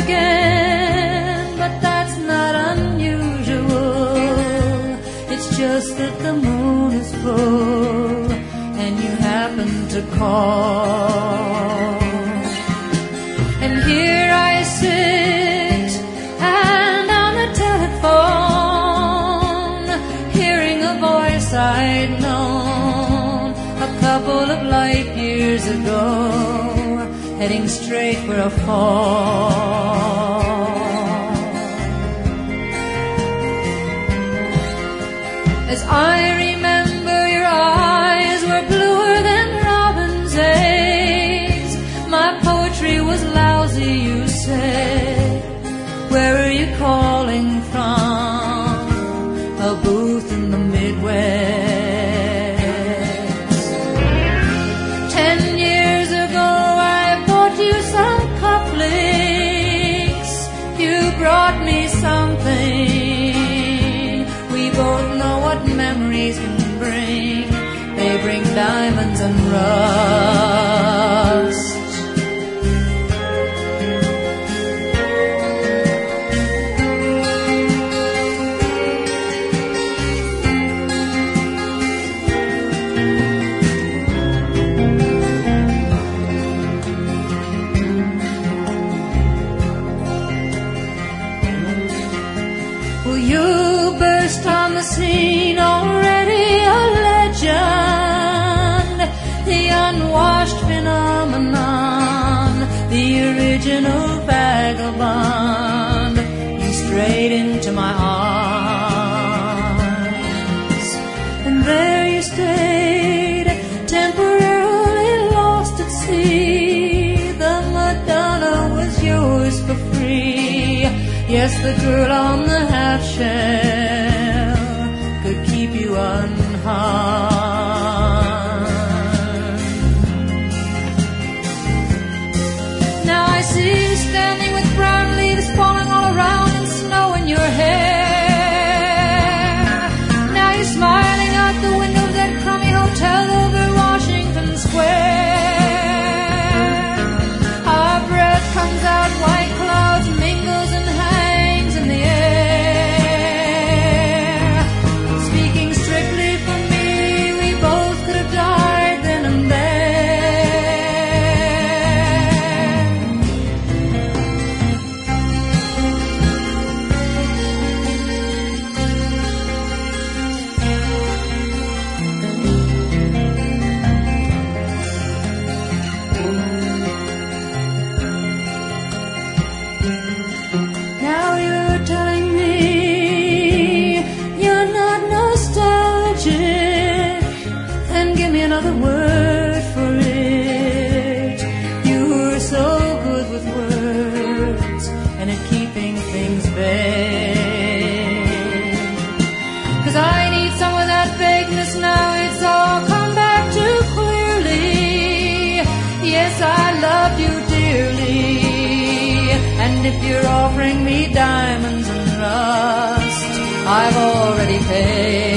again, but that's not unusual. It's just that the moon is full and you happen to call. And here I sit and on the telephone, hearing a voice I'd known a couple of light years ago, heading straight for a fall. As I remember, your eyes were bluer than robin's eggs. My poetry was lousy, you said. Where are you calling from? A booth in the Midwest. 10 years ago I bought you some cufflinks. You brought me something. We both know what memories can bring. They bring diamonds and rust. Scene already a legend, the unwashed phenomenon, the original vagabond. You strayed into my arms, and there you stayed, temporarily lost at sea. The Madonna was yours for free. Yes, the girl on the half shell could keep you unharmed. Now I see you standing with brown leaves falling all around and snow in your hair. Now you're smiling out the window of that crummy hotel over Washington Square. Our breath comes out, white clouds mingles and hangs in the air. Another word for it. You were so good with words and at keeping things vague. 'Cause I need some of that vagueness now. It's all come back too clearly. Yes, I loved you dearly, and if you're offering me diamonds and rust, I've already paid.